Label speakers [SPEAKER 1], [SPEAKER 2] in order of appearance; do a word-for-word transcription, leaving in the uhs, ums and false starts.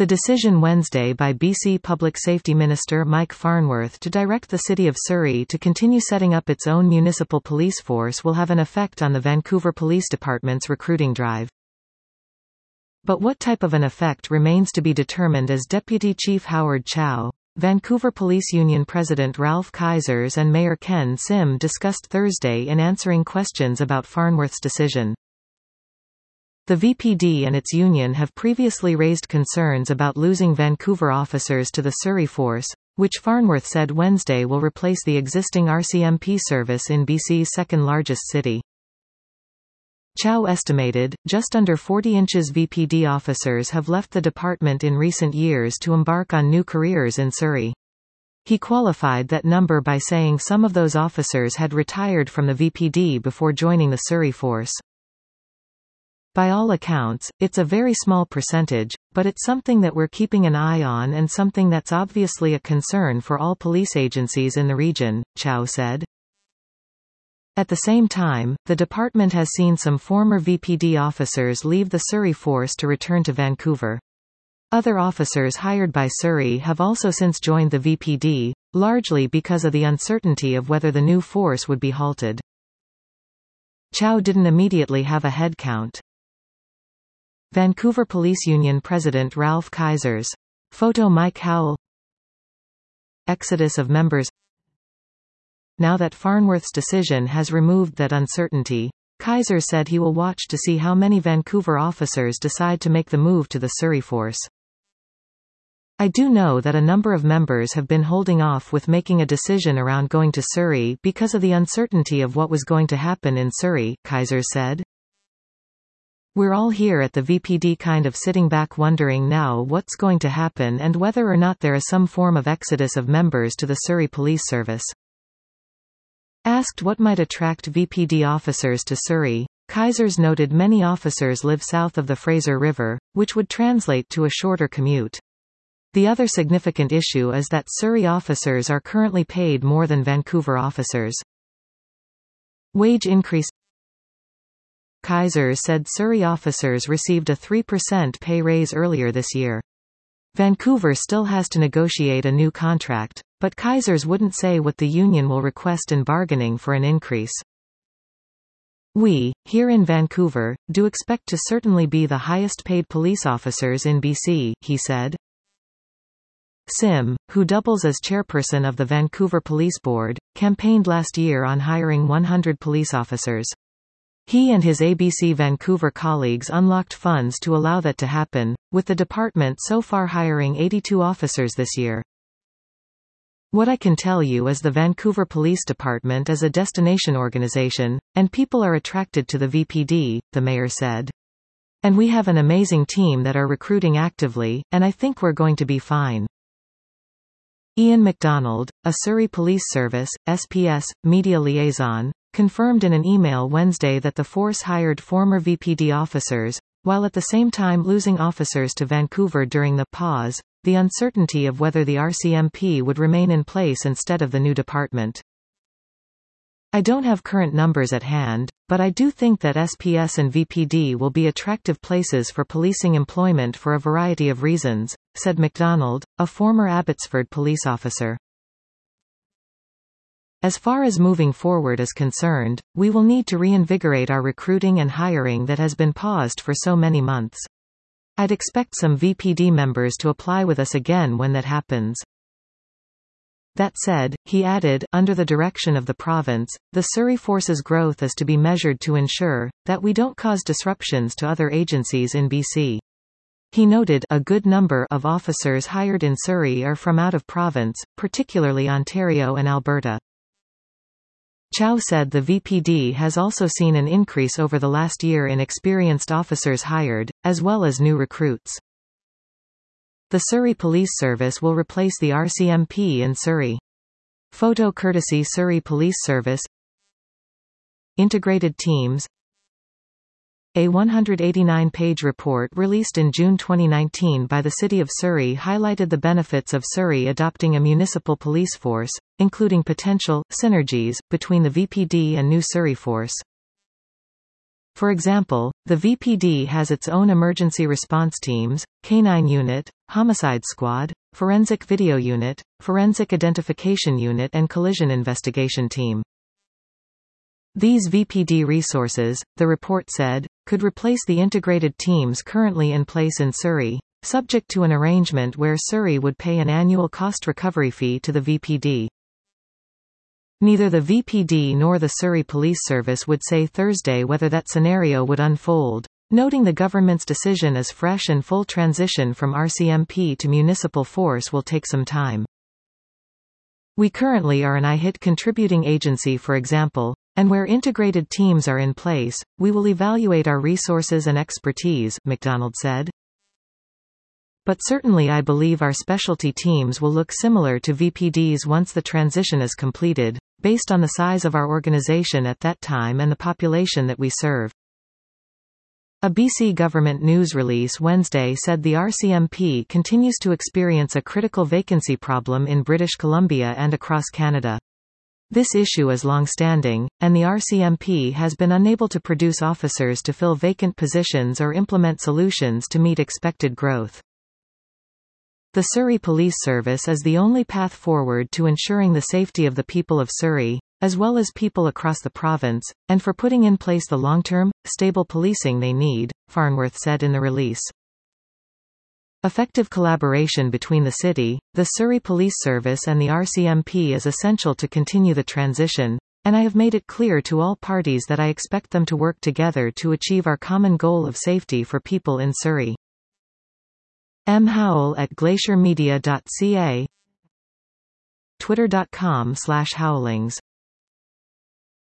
[SPEAKER 1] The decision Wednesday by B C Public Safety Minister Mike Farnworth to direct the City of Surrey to continue setting up its own municipal police force will have an effect on the Vancouver Police Department's recruiting drive. But what type of an effect remains to be determined, as Deputy Chief Howard Chow, Vancouver Police Union President Ralph Keisers and Mayor Ken Sim discussed Thursday in answering questions about Farnworth's decision. The V P D and its union have previously raised concerns about losing Vancouver officers to the Surrey force, which Farnworth said Wednesday will replace the existing R C M P service in B C's second-largest city. Chow estimated, just under forty inches V P D officers have left the department in recent years to embark on new careers in Surrey. He qualified that number by saying some of those officers had retired from the V P D before joining the Surrey force. By all accounts, it's a very small percentage, but it's something that we're keeping an eye on and something that's obviously a concern for all police agencies in the region, Chow said. At the same time, the department has seen some former V P D officers leave the Surrey force to return to Vancouver. Other officers hired by Surrey have also since joined the V P D, largely because of the uncertainty of whether the new force would be halted. Chow didn't immediately have a headcount. Vancouver Police Union President Ralph Keisers. Photo Mike Howell. Exodus of members. Now that Farnworth's decision has removed that uncertainty, Keisers said he will watch to see how many Vancouver officers decide to make the move to the Surrey force. I do know that a number of members have been holding off with making a decision around going to Surrey because of the uncertainty of what was going to happen in Surrey, Keisers said. We're all here at the V P D kind of sitting back wondering now what's going to happen and whether or not there is some form of exodus of members to the Surrey Police Service. Asked what might attract V P D officers to Surrey, Keisers noted many officers live south of the Fraser River, which would translate to a shorter commute. The other significant issue is that Surrey officers are currently paid more than Vancouver officers. Wage increase. Keisers said Surrey officers received a three percent pay raise earlier this year. Vancouver still has to negotiate a new contract, but Keisers wouldn't say what the union will request in bargaining for an increase. We, here in Vancouver, do expect to certainly be the highest paid police officers in B C, he said. Sim, who doubles as chairperson of the Vancouver Police Board, campaigned last year on hiring one hundred police officers. He and his A B C Vancouver colleagues unlocked funds to allow that to happen, with the department so far hiring eighty-two officers this year. What I can tell you is the Vancouver Police Department is a destination organization, and people are attracted to the V P D, the mayor said. And we have an amazing team that are recruiting actively, and I think we're going to be fine. Ian MacDonald, a Surrey Police Service, S P S, media liaison, confirmed in an email Wednesday that the force hired former V P D officers, while at the same time losing officers to Vancouver during the pause, the uncertainty of whether the R C M P would remain in place instead of the new department. I don't have current numbers at hand, but I do think that S P S and V P D will be attractive places for policing employment for a variety of reasons, said MacDonald, a former Abbotsford police officer. As far as moving forward is concerned, we will need to reinvigorate our recruiting and hiring that has been paused for so many months. I'd expect some V P D members to apply with us again when that happens. That said, he added, under the direction of the province, the Surrey Force's growth is to be measured to ensure that we don't cause disruptions to other agencies in B C. He noted a good number of officers hired in Surrey are from out of province, particularly Ontario and Alberta. Chow said the V P D has also seen an increase over the last year in experienced officers hired, as well as new recruits. The Surrey Police Service will replace the R C M P in Surrey. Photo courtesy Surrey Police Service. Integrated teams. A one hundred eighty-nine page report released in June twenty nineteen by the City of Surrey highlighted the benefits of Surrey adopting a municipal police force, including potential synergies between the V P D and new Surrey force. For example, the V P D has its own emergency response teams, Canine Unit, Homicide Squad, Forensic Video Unit, Forensic Identification Unit and Collision Investigation Team. These V P D resources, the report said, could replace the integrated teams currently in place in Surrey, subject to an arrangement where Surrey would pay an annual cost recovery fee to the V P D. Neither the V P D nor the Surrey Police Service would say Thursday whether that scenario would unfold, noting the government's decision as fresh and full transition from R C M P to municipal force will take some time. We currently are an I H I T contributing agency, for example, and where integrated teams are in place, we will evaluate our resources and expertise, McDonald said. But certainly I believe our specialty teams will look similar to V P Ds once the transition is completed, based on the size of our organization at that time and the population that we serve. A B C government news release Wednesday said the R C M P continues to experience a critical vacancy problem in British Columbia and across Canada. This issue is long-standing, and the R C M P has been unable to produce officers to fill vacant positions or implement solutions to meet expected growth. The Surrey Police Service is the only path forward to ensuring the safety of the people of Surrey, as well as people across the province, and for putting in place the long-term, stable policing they need, Farnworth said in the release. Effective collaboration between the city, the Surrey Police Service and the R C M P is essential to continue the transition, and I have made it clear to all parties that I expect them to work together to achieve our common goal of safety for people in Surrey. M. Howell at glacier media dot c a, twitter dot com slash howlings